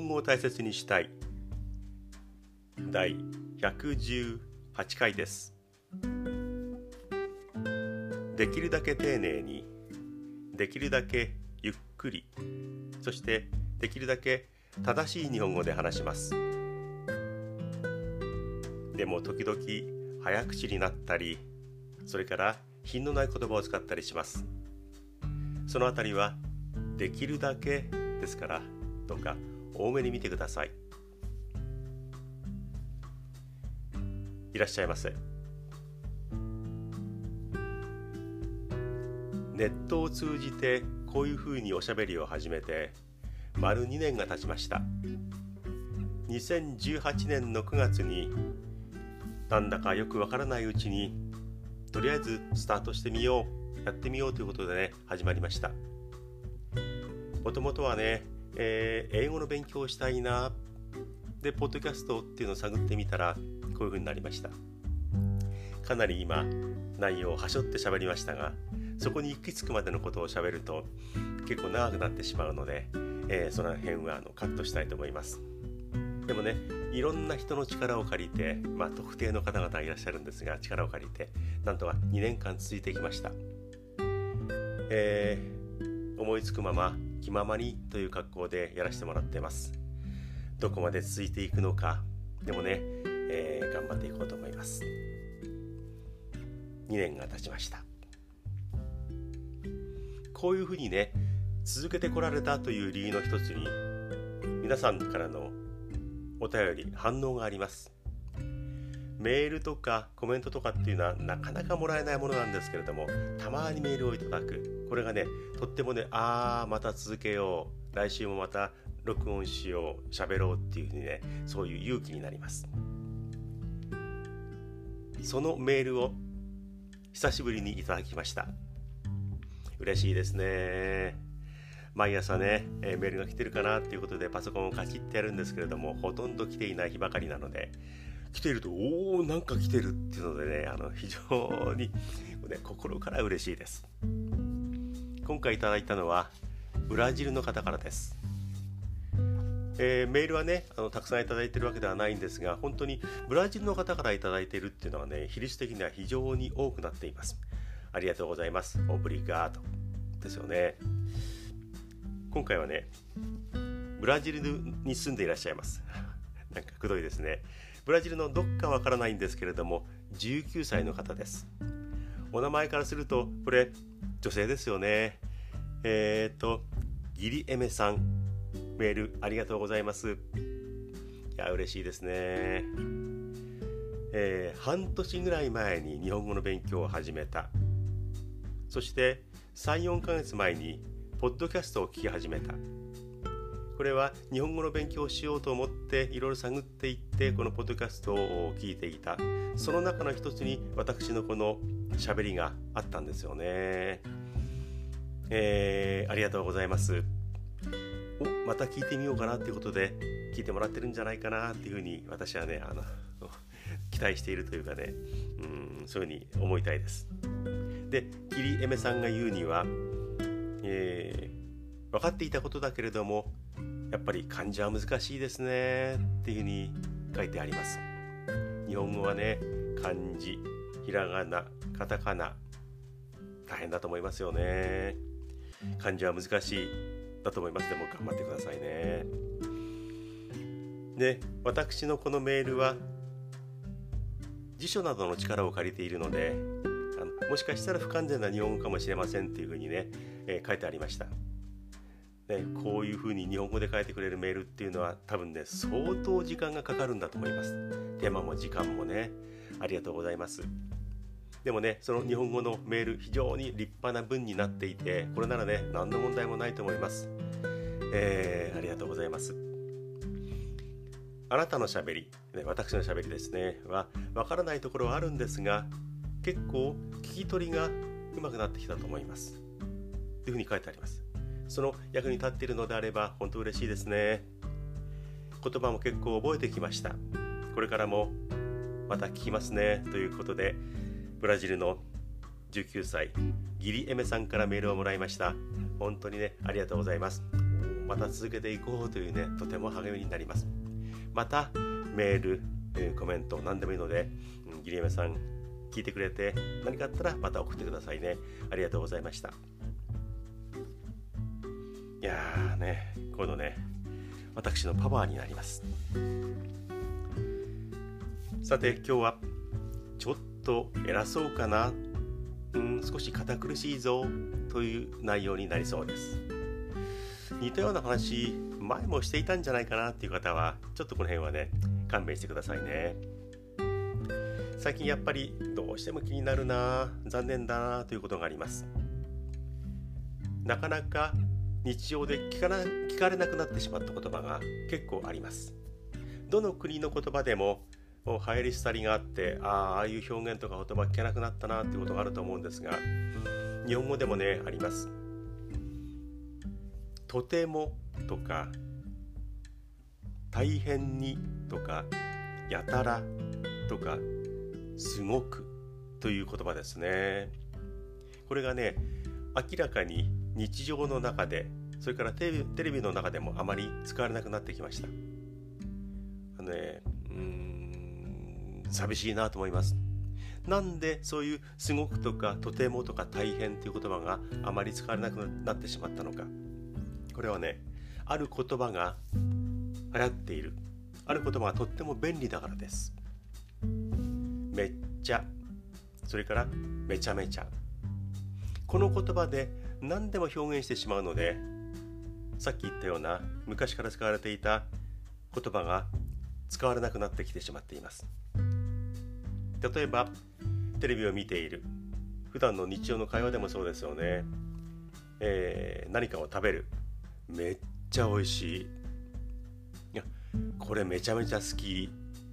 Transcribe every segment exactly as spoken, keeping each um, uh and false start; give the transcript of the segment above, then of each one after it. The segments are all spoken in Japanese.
本語を大切にしたいだいひゃくじゅうはちかいです。できるだけ丁寧に、できるだけゆっくり、そしてできるだけ正しい日本語で話します。でも時々早口になったり、それから品のない言葉を使ったりします。そのあたりはできるだけですから、どうか多めに見てください。いらっしゃいませ。ネットを通じてこういうふうにおしゃべりを始めて丸にねんが経ちました。にせんじゅうはちねんのくがつになんだかよくわからないうちにとりあえずスタートしてみよう、やってみようということでね、始まりました。もともとはね、えー、英語の勉強をしたいなでポッドキャストっていうのを探ってみたらこういうふうになりました。かなり今内容をはしょって喋りましたが、そこに行き着くまでのことを喋ると結構長くなってしまうので、えー、その辺はあのカットしたいと思います。でもね、いろんな人の力を借りて、まあ、特定の方々いらっしゃるんですが、力を借りてなんとかにねんかん続いてきました。えー、思いつくまま気ままにという格好でやらせてもらっています。どこまで続いていくのか、でもね、えー、頑張っていこうと思います。にねんが経ちました。こういうふうにね、続けてこられたという理由の一つに、皆さんからのお便り、反応があります。メールとかコメントとかっていうのはなかなかもらえないものなんですけれども、たまにメールをいただく。これがね、とってもね、あーまた続けよう、来週もまた録音しよう、喋ろうっていうふうにね、そういう勇気になります。そのメールを久しぶりにいただきました。嬉しいですね。毎朝ね、えー、メールが来てるかなっていうことでパソコンをカチッてやるんですけれども、ほとんど来ていない日ばかりなので、来ているとおーなんか来てるっていうのでね、あの非常に、ね、心から嬉しいです。今回いただいたのはブラジルの方からです。えー、メールはね、あのたくさんいただいているわけではないんですが、本当にブラジルの方からいただいているっていうのはね、比率的には非常に多くなっています。ありがとうございます。オブリガートですよね。今回はね、ブラジルに住んでいらっしゃいます。なんかくどいですね。ブラジルのどっかわからないんですけれども、じゅうきゅうさいの方です。お名前からすると、これ女性ですよね。えーと、ギリエメさん、メールありがとうございます。いや、嬉しいですね。えー、半年ぐらい前に日本語の勉強を始めた。そしてさん、よんかげつまえにポッドキャストを聞き始めた。これは日本語の勉強をしようと思っていろいろ探っていってこのポッドキャストを聞いていた。その中の一つに私のこの喋りがあったんですよね。えー、ありがとうございます。お、また聞いてみようかなっていうことで聞いてもらってるんじゃないかなっていうふうに私はね、あの期待しているというかね、うん、そういうふうに思いたいです。で、キリエメさんが言うには、えー、分かっていたことだけれどもやっぱり漢字は難しいですねっていうふうに書いてあります。日本語はね、漢字、ひらがな、カタカナ大変だと思いますよね。漢字は難しいだと思います。でも頑張ってくださいね。で、私のこのメールは辞書などの力を借りているので、あのもしかしたら不完全な日本語かもしれませんっていうふうにね、えー、書いてありました。ね、こういうふうに日本語で書いてくれるメールっていうのは多分ね、相当時間がかかるんだと思います。手間も時間もね、ありがとうございます。でもね、その日本語のメール非常に立派な文になっていて、これならね、何の問題もないと思います。えー、ありがとうございます。あなたのしゃべり、ね、私のしゃべりですねはわからないところはあるんですが、結構聞き取りがうまくなってきたと思いますというふうに書いてあります。その役に立っているのであれば本当嬉しいですね。言葉も結構覚えてきました。これからもまた聞きますねということで、ブラジルのじゅうきゅうさいギリエメさんからメールをもらいました。本当にね、ありがとうございます。 また続けていこうというね、とても励みになります。またメール、えー、コメント何でもいいので、うん、ギリエメさん聞いてくれて何かあったらまた送ってくださいね。ありがとうございました。いやーね、このね私のパワーになります。さて今日はちょっと偉そうかな、うん、少し堅苦しいぞという内容になりそうです。似たような話前もしていたんじゃないかなっていう方はちょっとこの辺はね勘弁してくださいね。最近やっぱりどうしても気になるな、残念だなということがあります。なかなか日常で聞かな、聞かれなくなってしまった言葉が結構あります。どの国の言葉でも流行り廃りがあって、ああ、ああいう表現とか言葉聞けなくなったなっていうことがあると思うんですが、日本語でもねあります。とてもとか大変にとかやたらとかすごくという言葉ですね。これがね明らかに日常の中で、それからテレビ、テレビの中でもあまり使われなくなってきました。あのね、うーん寂しいなと思います。なんでそういうすごくとかとてもとか大変という言葉があまり使われなくなってしまったのか。これはね、ある言葉が流行っている、ある言葉がとっても便利だからです。めっちゃ、それからめちゃめちゃ、この言葉で何でも表現してしまうので、さっき言ったような昔から使われていた言葉が使われなくなってきてしまっています。例えばテレビを見ている、普段の日常の会話でもそうですよね。えー、何かを食べる、めっちゃ美味しい、いやこれめちゃめちゃ好き、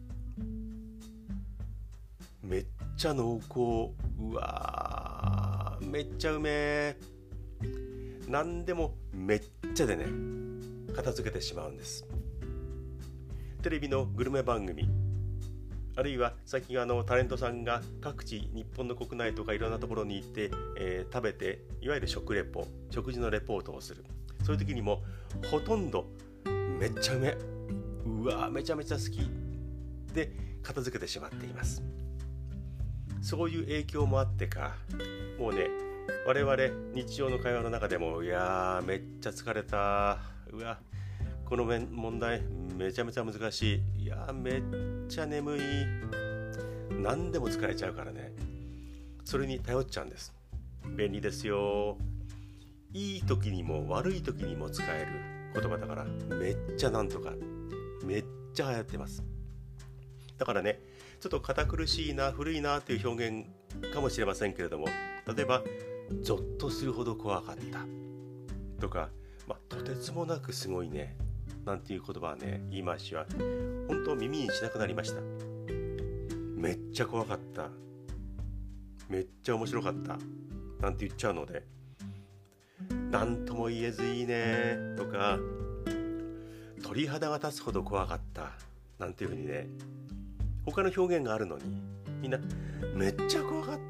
めっちゃ濃厚、うわーめっちゃうめえ、何でもめっちゃでね片付けてしまうんです。テレビのグルメ番組、あるいは最近あのタレントさんが各地、日本の国内とかいろんなところに行って、えー、食べて、いわゆる食レポ、食事のレポートをする。そういう時にもほとんどめっちゃうめ、うわめちゃめちゃ好きで片付けてしまっています。そういう影響もあってか、もうね我々日常の会話の中でも、いやーめっちゃ疲れた、うわこの問題めちゃめちゃ難しい、いやーめっちゃ眠い、何でも使えちゃうからね、それに頼っちゃうんです。便利ですよ。いい時にも悪い時にも使える言葉だから、めっちゃなんとか、めっちゃ流行ってます。だからね、ちょっと堅苦しいな、古いなという表現かもしれませんけれども、例えばゾッとするほど怖かったとか、まあ、とてつもなくすごいねなんていう言葉はね、言い回しは本当耳にしなくなりました。めっちゃ怖かった、めっちゃ面白かったなんて言っちゃうので、なんとも言えずいいねとか、鳥肌が立つほど怖かったなんていうふうにね、他の表現があるのにみんなめっちゃ怖かった、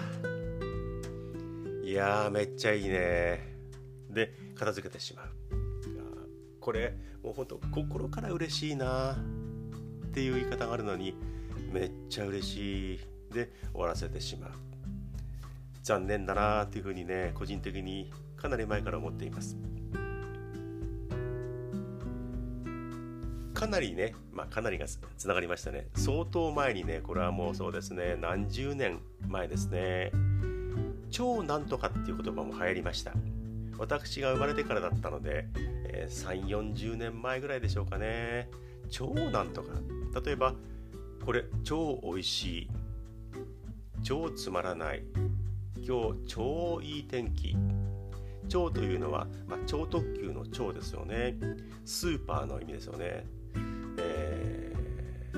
いやーめっちゃいいねで片付けてしまう。これもう本当心から嬉しいなっていう言い方があるのに、めっちゃ嬉しいで終わらせてしまう。残念だなっていうふうにね、個人的にかなり前から思っています。かなりね、まあかなりがつながりましたね。相当前にね、これはもうそうですね、何十年前ですね、超なんとかっていう言葉も流行りました。私が生まれてからだったので、えー、さんじゅう、よんじゅうねんまえぐらいでしょうかね。超なんとか、例えばこれ超おいしい、超つまらない、今日超いい天気。超というのは、まあ、超特急の超ですよね。スーパーの意味ですよね。えー、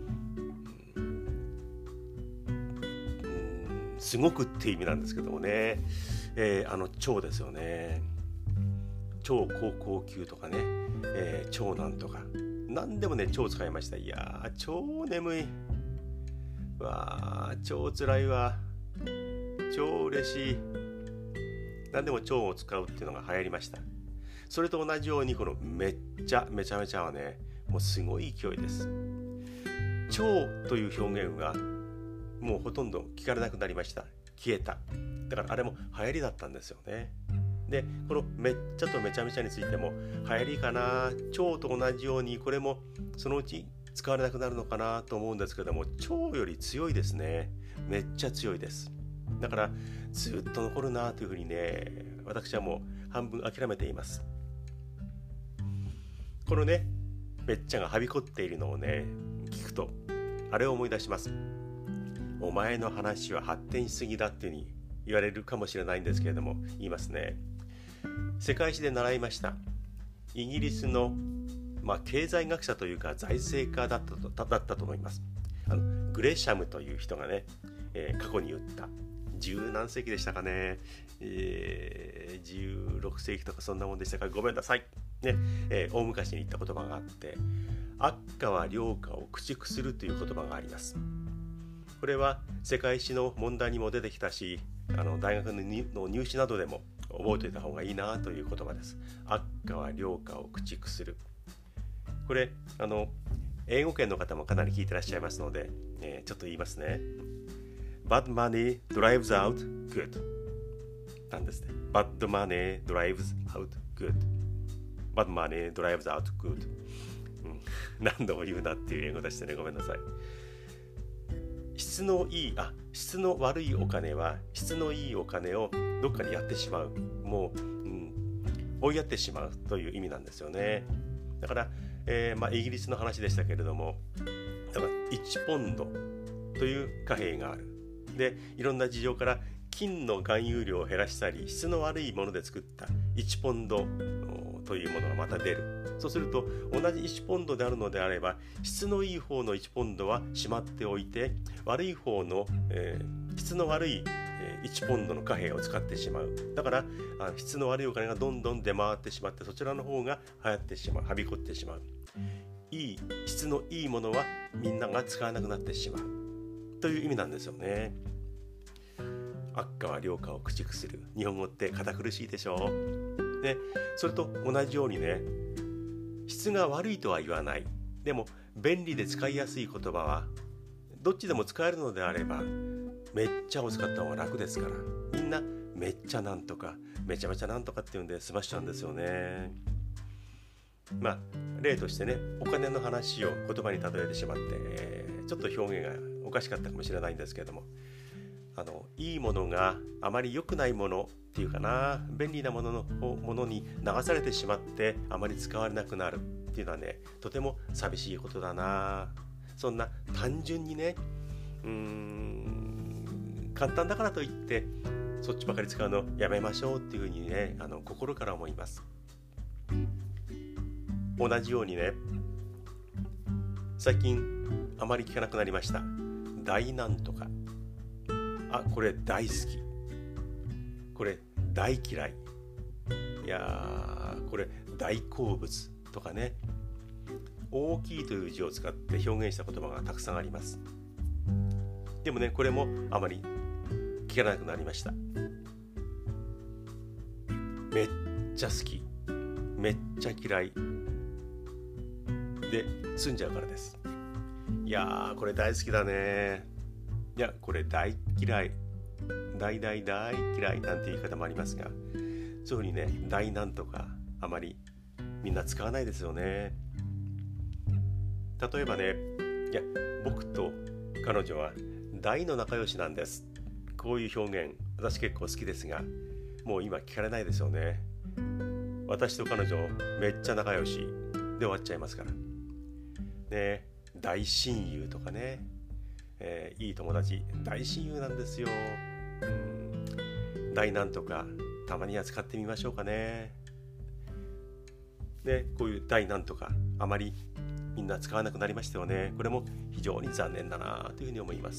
うんすごくって意味なんですけどもね、えー、あの超ですよね。超高校級とかね、えー、超なんとか、何でもね超使いました。いやー超眠い、わー超つらいわ、超嬉しい、何でも超を使うっていうのが流行りました。 それと同じようにこのめっちゃめちゃめちゃはね、もうすごい勢いです。超という表現がもうほとんど聞かれなくなりました。消えた。だからあれも流行りだったんですよね。でこのめっちゃとめちゃめちゃについても流行りかな、超と同じようにこれもそのうち使われなくなるのかなと思うんですけども、超より強いですね。めっちゃ強いです。だからずっと残るなというふうにね、私はもう半分諦めています。このねめっちゃがはびこっているのをね聞くとあれを思い出します。お前の話は発展しすぎだっていうふうに言われるかもしれないんですけれども、言いますね。世界史で習いました。イギリスの、まあ、経済学者というか財政家だったと、だったと思います。あのグレシャムという人がね、えー、過去に言った十何世紀でしたかね、えー、じゅうろくせいきとかそんなもんでしたか、ごめんなさい、ねえー、大昔に言った言葉があって、悪化は良化を駆逐するという言葉があります。これは世界史の問題にも出てきたし、あの大学の入試などでも覚えておいた方がいいなという言葉です。悪化は良化を駆逐する。これあの英語圏の方もかなり聞いてらっしゃいますので、えー、ちょっと言いますね。Bad money drives out good なんですね。Bad money drives out good Bad money drives out good、うん、何度も言うなっていう英語でしてね、ごめんなさい。質のいいあ質の悪いお金は質のいいお金をどっかにやってしまう、もう、うん、追いやってしまうという意味なんですよね。だから、えーまあ、イギリスの話でしたけれども、だからいちポンドという貨幣がある。でいろんな事情から金の含有量を減らしたり、質の悪いもので作ったいちポンドというものがまた出る。そうすると同じいちポンドであるのであれば、質のいい方のいちポンドはしまっておいて、悪い方の、えー、質の悪いいちポンドの貨幣を使ってしまう。だからあ質の悪いお金がどんどん出回ってしまって、そちらの方が流行ってしまう、はびこってしまう。いい質のいいものはみんなが使わなくなってしまうという意味なんですよね。悪化は良化を駆逐する。日本語って堅苦しいでしょう。でそれと同じようにね、質が悪いとは言わない。でも便利で使いやすい言葉はどっちでも使えるのであれば、めっちゃを使った方が楽ですから、みんなめっちゃなんとかめちゃめちゃなんとかっていうんで済ましちゃうんですよね。まあ例としてね、お金の話を言葉に例えてしまって、えー、ちょっと表現がおかしかったかもしれないんですけれども、あのいいものがあまり良くないものっていうかな、便利なもののものに流されてしまってあまり使われなくなるっていうのはね、とても寂しいことだな。そんな単純にね、うーん簡単だからといってそっちばかり使うのやめましょうっていうふうにね、あの心から思います。同じようにね、最近あまり聞かなくなりました大なんとか、あこれ大好き、これ大嫌い、いやーこれ大好物とかね、大きいという字を使って表現した言葉がたくさんあります。でもね、これもあまり聞かなくなりました。めっちゃ好き、めっちゃ嫌いで済んじゃうからです。いやーこれ大好きだね、いやこれ大嫌い、大大大嫌いなんて言い方もありますが、そういうふうにね、大なんとかあまりみんな使わないですよね。例えばね、いや僕と彼女は大の仲良しなんです、こういう表現私結構好きですが、もう今聞かれないですよね。私と彼女めっちゃ仲良しで終わっちゃいますからね。大親友とかね、えー、いい友達大親友なんですよ。うん大なんとかたまには使ってみましょうかね。でこういう大なんとかあまりみんな使わなくなりましたよね。これも非常に残念だなというふうに思います。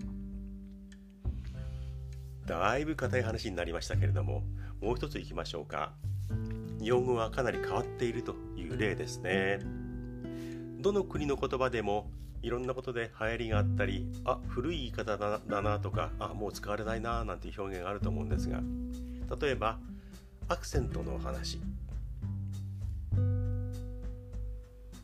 だいぶ硬い話になりましたけれども、もう一ついきましょうか。日本語はかなり変わっているという例ですね。どの国の言葉でもいろんなことで流行りがあったり、あ古い言い方だ な, だなとか、あもう使われないななんていう表現があると思うんですが、例えばアクセントの話、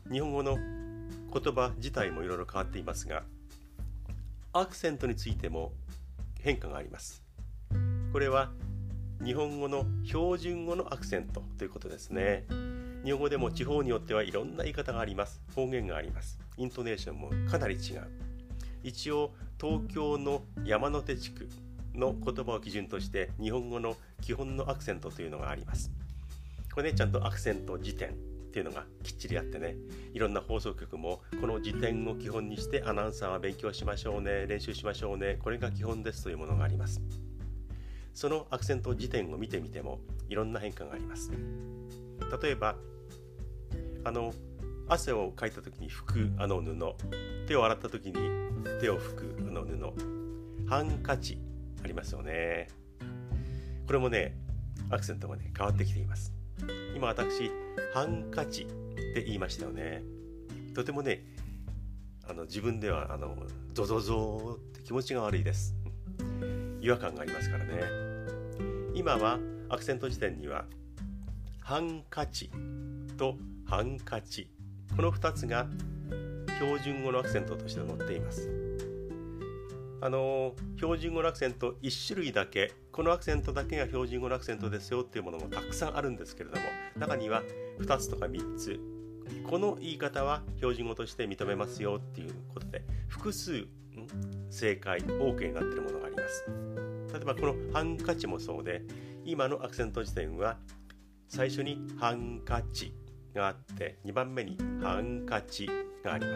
日本語の言葉自体もいろいろ変わっていますが、アクセントについても変化があります。これは日本語の標準語のアクセントということですね。日本語でも地方によってはいろんな言い方があります。方言があります。イントネーションもかなり違う。一応東京の山手地区の言葉を基準として日本語の基本のアクセントというのがあります。これね、ちゃんとアクセント辞典っていうのがきっちりあってね、いろんな放送局もこの辞典を基本にしてアナウンサーは勉強しましょうね、練習しましょうね、これが基本ですというものがあります。そのアクセント辞典を見てみてもいろんな変化があります。例えばあの汗をかいた時に拭くあの布、手を洗った時に手を拭くあの布、ハンカチありますよね。これもね、アクセントがね変わってきています。今私ハンカチって言いましたよね。とてもね、あの自分ではあのゾゾゾーって気持ちが悪いです。違和感がありますからね。今はアクセント辞典にはハンカチとハンカチ、このふたつが標準語のアクセントとして載っています。あの標準語のアクセントいち種類だけ、このアクセントだけが標準語のアクセントですよっていうものもたくさんあるんですけれども、中にはふたつとかみっつ、この言い方は標準語として認めますよっていうことで複数正解 OK になっているものがあります。例えばこのハンカチもそうで、今のアクセント辞典は最初にハンカチがあってにばんめにハンカチがあります。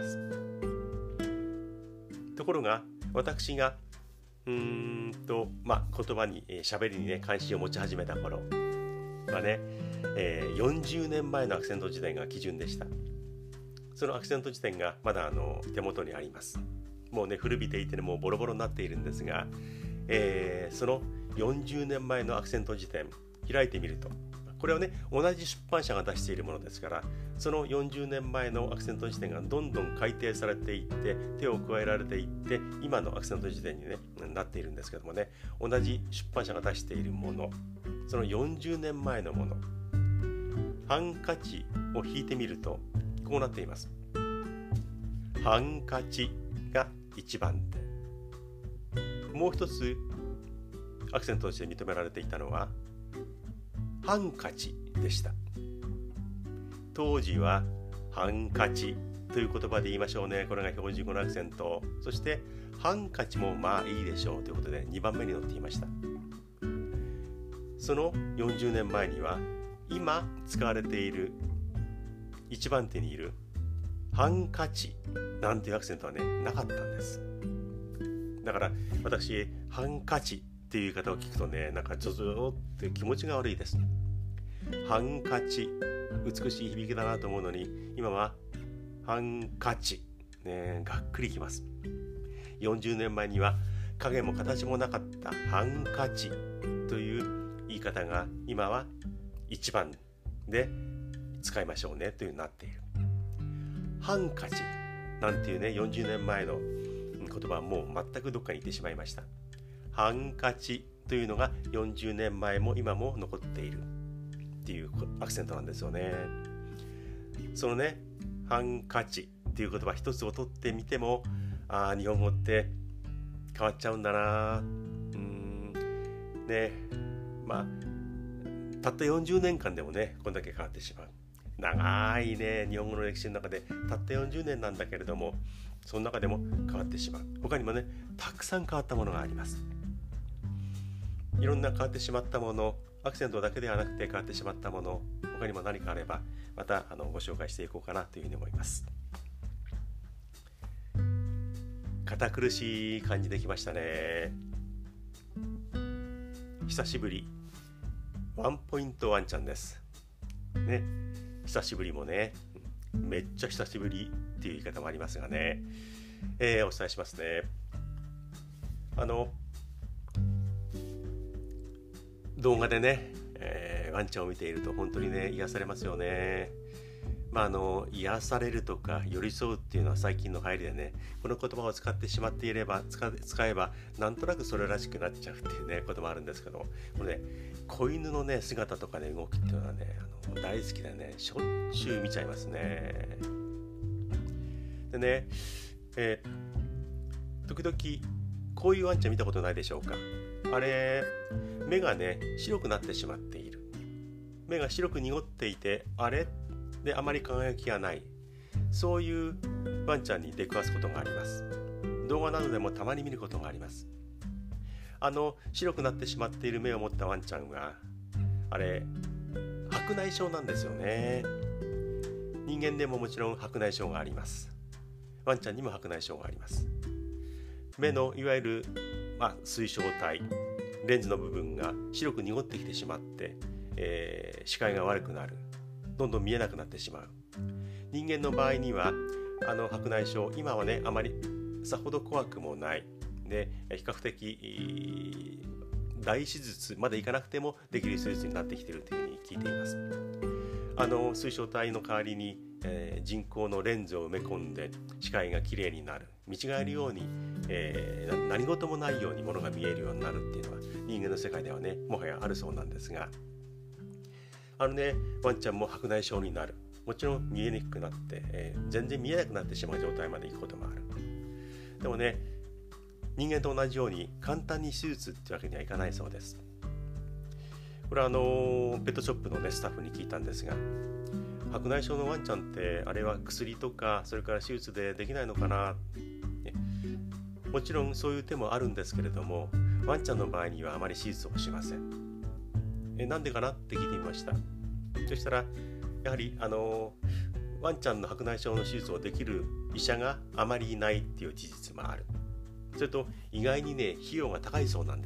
ところが私がうーんと、まあ、言葉に喋りにね関心を持ち始めた頃はね、えー、よんじゅうねんまえのアクセント辞典が基準でした。そのアクセント辞典がまだあの手元にあります。もうね古びていてね、もうボロボロになっているんですが、えー、そのよんじゅうねんまえのアクセント辞典開いてみると、これはね同じ出版社が出しているものですから、そのよんじゅうねんまえのアクセント辞典がどんどん改訂されていって手を加えられていって今のアクセント辞典に、ね、なっているんですけどもね、同じ出版社が出しているもの、そのよんじゅうねんまえのもの、ハンカチを引いてみるとこうなっています。ハンカチがいちばん手、もう一つアクセントとして認められていたのはハンカチでした。当時はハンカチという言葉で言いましょうね。これが標準語のアクセント。そしてハンカチもまあいいでしょうということでにばんめに載っていました。そのよんじゅうねんまえには今使われているいちばん手にいるハンカチなんていうアクセントはねなかったんです。だから私ハンカチっていう言い方を聞くとね、なんかゾゾゾって気持ちが悪いです。ハンカチ、美しい響きだなと思うのに今はハンカチ、ね、がっくりきます。よんじゅうねんまえには影も形もなかったハンカチという言い方が今はいちばんで使いましょうねというになっている。ハンカチなんていうねよんじゅうねんまえの言葉はもう全くどっかに行ってしまいました。ハンカチというのがよんじゅうねんまえも今も残っているっていうアクセントなんですよね。そのねハンカチっていう言葉一つを取ってみても、あ日本語って変わっちゃうんだな。うーんねまあたったよんじゅうねんかんでもねこんだけ変わってしまう。長いね日本語の歴史の中でたったよんじゅうねんなんだけれども、その中でも変わってしまう。他にもねたくさん変わったものがあります。いろんな変わってしまったもの、アクセントだけではなくて変わってしまったもの、他にも何かあればまたあのご紹介していこうかなというふうに思います。堅苦しい感じできましたね。久しぶりワンポイントワンちゃんですね。久しぶりもねめっちゃ久しぶりっていう言い方もありますがね、えー、お伝えしますね。あの動画でね、えー、ワンちゃんを見ていると本当にね癒されますよね。まああの癒されるとか寄り添うっていうのは最近の流行りでね、この言葉を使ってしまっていれば 使, 使えばなんとなくそれらしくなっちゃうっていうねこともあるんですけど、これね子犬のね姿とかね動きっていうのはねあの大好きでねしょっちゅう見ちゃいますね。 ね、えー、時々こういうワンちゃん見たことないでしょうか。あれ、目がね白くなってしまっている。目が白く濁っていて、あれであまり輝きがない、そういうワンちゃんに出くわすことがあります。動画などでもたまに見ることがあります。あの白くなってしまっている目を持ったワンちゃんは、あれ白内障なんですよね。人間でももちろん白内障があります。ワンちゃんにも白内障があります。目のいわゆる、まあ、水晶体、レンズの部分が白く濁ってきてしまって、えー、視界が悪くなる、どんどん見えなくなってしまう。人間の場合にはあの白内障、今はねあまりさほど怖くもないで、比較的大手術までいかなくてもできる手術になってきているというふうに聞いています。あの水晶体の代わりに、えー、人工のレンズを埋め込んで視界がきれいになる、見違えるように、えー、何事もないようにものが見えるようになるっていうのは人間の世界ではねもはやあるそうなんですが、あのねワンちゃんも白内障になる、もちろん見えにくくなって、えー、全然見えなくなってしまう状態までいくこともある。でもね、人間と同じように簡単に手術ってわけにはいかないそうです。これはあのペットショップの、ね、スタッフに聞いたんですが、白内障のワンちゃんってあれは薬とかそれから手術でできないのかな、ね、もちろんそういう手もあるんですけれども、ワンちゃんの場合にはあまり手術をしません。えなんでかなって聞いてみました。そしたらやはりあのワンちゃんの白内障の手術をできる医者があまりいないっていう事実もある。それと意外にね費用が高いそうなんです。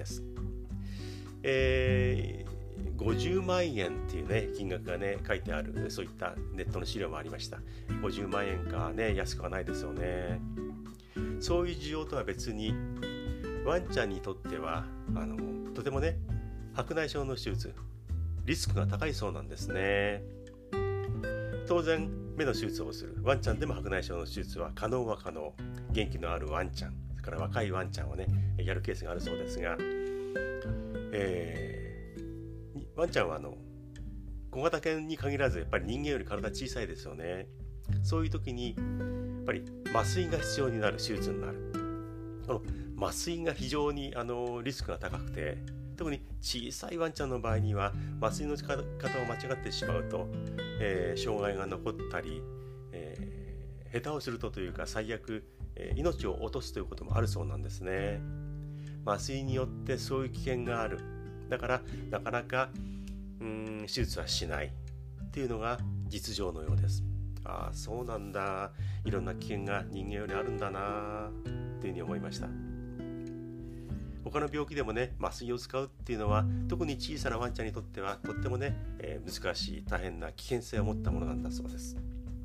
えーごじゅうまんえんっていうね金額がね書いてある、そういったネットの資料もありました。ごじゅうまんえんかね、安くはないですよね。そういう需要とは別にワンちゃんにとってはあのとてもね白内障の手術リスクが高いそうなんですね。当然目の手術をするワンちゃんでも白内障の手術は可能は可能。元気のあるワンちゃん、それから若いワンちゃんはねやるケースがあるそうですが、えーワンちゃんはあの小型犬に限らずやっぱり人間より体小さいですよね。そういう時にやっぱり麻酔が必要になる手術になる。この麻酔が非常にあのリスクが高くて、特に小さいワンちゃんの場合には麻酔の仕方を間違ってしまうと、えー、障害が残ったり、えー、下手をするとというか最悪、えー、命を落とすということもあるそうなんですね。麻酔によってそういう危険がある。だからなかなかうーん手術はしないっていうのが実情のようです。ああそうなんだ、いろんな危険が人間よりあるんだなっていうふうに思いました。他の病気でもね麻酔を使うっていうのは特に小さなワンちゃんにとってはとってもね、えー、難しい大変な危険性を持ったものなんだそうです。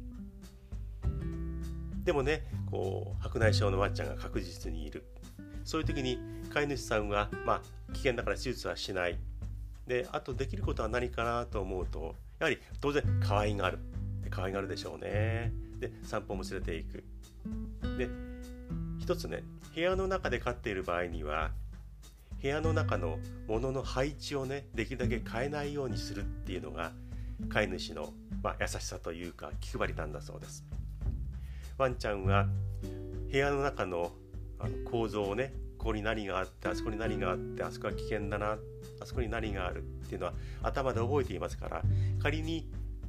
でもねこう白内障のワンちゃんが確実にいる。そういう時に飼い主さんは、まあ、危険だから手術はしない。で、あとできることは何かなと思うと、やはり当然可愛がる。可愛がるでしょうね。で、散歩も連れていく。で、一つね、部屋の中で飼っている場合には、部屋の中の物の配置をね、できるだけ変えないようにするっていうのが、飼い主の、まあ、優しさというか、気配りなんだそうです。ワンちゃんは部屋の中のあの構造をね、ここに何があってあそこに何があってあそこは危険だな、あそこに何があるっていうのは頭で覚えていますから、仮に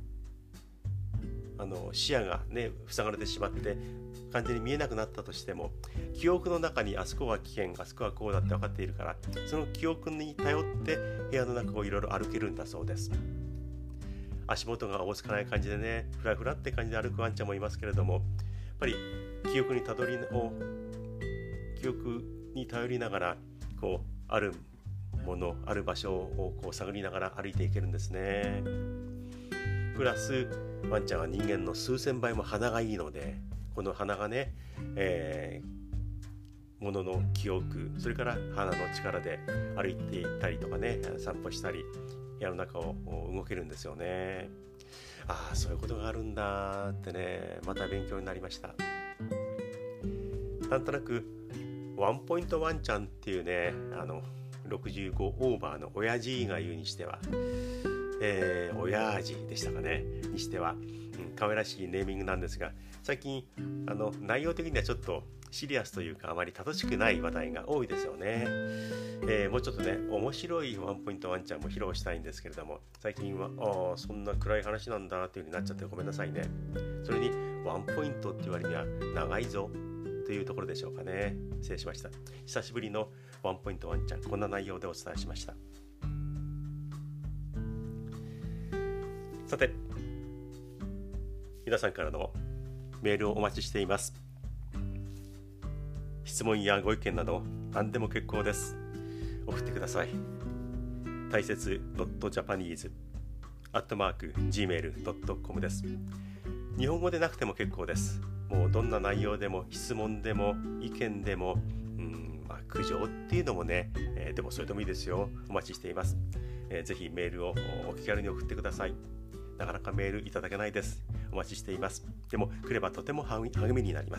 あの視野がね塞がれてしまって完全に見えなくなったとしても、記憶の中にあそこは危険、あそこはこうだって分かっているから、その記憶に頼って部屋の中をいろいろ歩けるんだそうです。足元がおぼつかない感じでね、フラフラって感じで歩くワンちゃんもいますけれども、やっぱり記憶にたどりを記憶に頼りながらこうあるものある場所をこう探りながら歩いていけるんですね。プラスワンちゃんは人間の数千倍も鼻がいいので、この鼻がね、えー、物の記憶、それから鼻の力で歩いていったりとかね、散歩したり部屋の中を動けるんですよね。ああそういうことがあるんだってね、また勉強になりました。なんとなくワンポイントワンちゃんっていうね、あのろくじゅうごオーバーの親父が言うにしては、えー、親父でしたかねにしては、うん、 可愛らしいネーミングなんですが、最近あの内容的にはちょっとシリアスというかあまり楽しくない話題が多いですよね。えー、もうちょっとね面白いワンポイントワンちゃんも披露したいんですけれども、最近はあそんな暗い話なんだという風になっちゃってごめんなさいね。それにワンポイントっていう割には長いぞというところでしょうかね。失礼しました。久しぶりのワンポイントワンちゃん、こんな内容でお伝えしました。さて、皆さんからのメールをお待ちしています。質問やご意見など何でも結構です。送ってください。大切 .japanese アットマーク ジーメールドットコム です。日本語でなくても結構です。もうどんな内容でも質問でも意見でも、うんまあ、苦情っていうのもね、えー、でもそれでもいいですよ。お待ちしています。えー、ぜひメールをお気軽に送ってください。なかなかメールいただけないです。お待ちしています。でも来ればとても励みになります。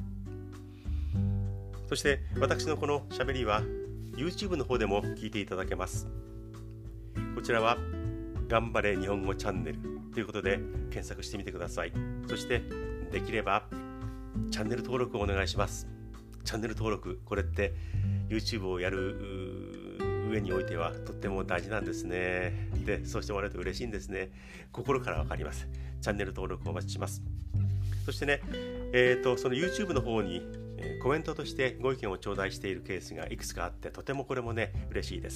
そして私のこのしゃべりは YouTube の方でも聞いていただけます。こちらは頑張れ日本語チャンネルということで検索してみてください。そしてできればチャンネル登録をお願いします。チャンネル登録、これって YouTube をやる上においてはとっても大事なんですね。で、そうしてもらえると嬉しいんですね。心からわかります。チャンネル登録をお待ちします。そしてね、えーと、その YouTube の方にえー、コメントとしてご意見を頂戴しているケースがいくつかあって、とてもこれもね嬉しいです。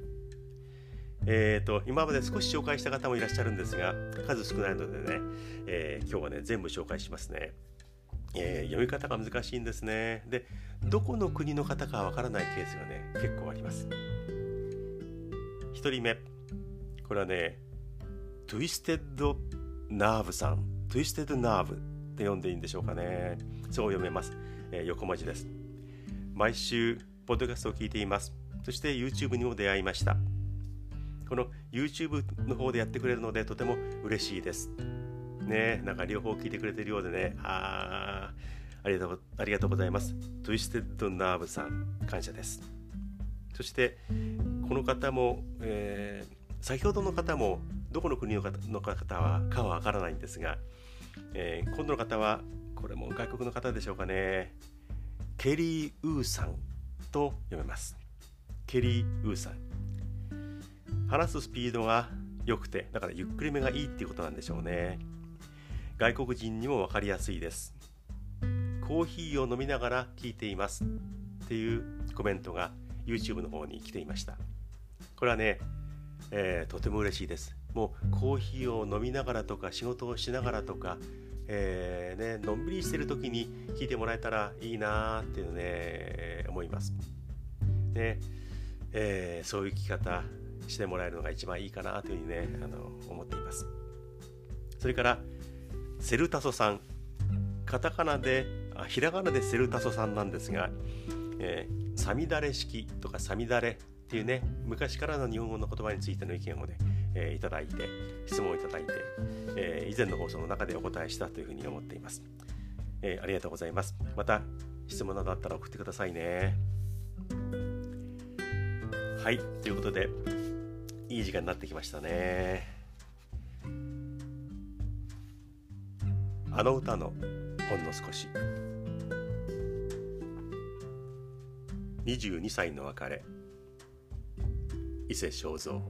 えーと今まで少し紹介した方もいらっしゃるんですが、数少ないのでね、えー、今日はね全部紹介しますね。えー、読み方が難しいんですね。で、どこの国の方かわからないケースがね結構あります。ひとりめ、これはねトゥイステッドナーブさん、トゥイステッドナーブって読んでいいんでしょうかね。そう読めます。えー、横文字です。毎週ポッドキャストを聞いています。そして YouTube にも出会いました。この YouTube の方でやってくれるのでとても嬉しいですね。なんか両方聞いてくれているようでね、あーありがとう、ありがとうございます。トゥイステッドナーブさん、感謝です。そしてこの方も、えー、先ほどの方もどこの国の方の方はかはわからないんですが、えー、今度の方はこれも外国の方でしょうかね。ケリー・ウーさんと読めます。ケリー・ウーさん。話すスピードが良くて、だからゆっくりめがいいっていうことなんでしょうね。外国人にも分かりやすいです。コーヒーを飲みながら聞いていますっていうコメントが YouTube の方に来ていました。これはね、えー、とても嬉しいです。もうコーヒーを飲みながらとか仕事をしながらとか、えーね、のんびりしてる時に聞いてもらえたらいいなっていうね思います、ねえー、そういう聞き方してもらえるのが一番いいかなというふうにねあの思っています。それからセルタソさん、カタカナであひらがなでセルタソさんなんですが、えー、サミダレ式とかサミダレっていうね昔からの日本語の言葉についての意見をねえー、いただいて質問をいただいて、えー、以前の放送の中でお答えしたというふうに思っています、えー、ありがとうございます。また質問などあったら送ってくださいね。はい、ということでいい時間になってきましたね。あの歌のほんの少し、にじゅうにさいの別れ、伊勢正三。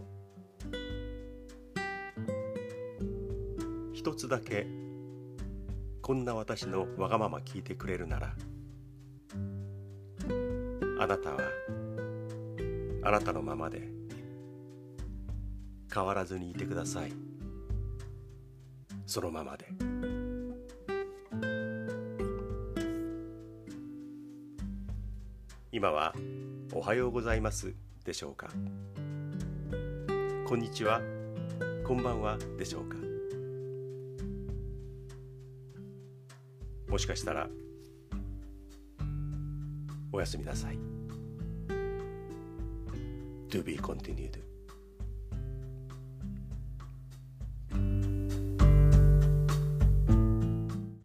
一つだけこんな私のわがまま聞いてくれるなら、あなたはあなたのままで変わらずにいてください。そのままで。今はおはようございますでしょうか。こんにちは、こんばんはでしょうか。もしかしたらおやすみなさい。To be continued.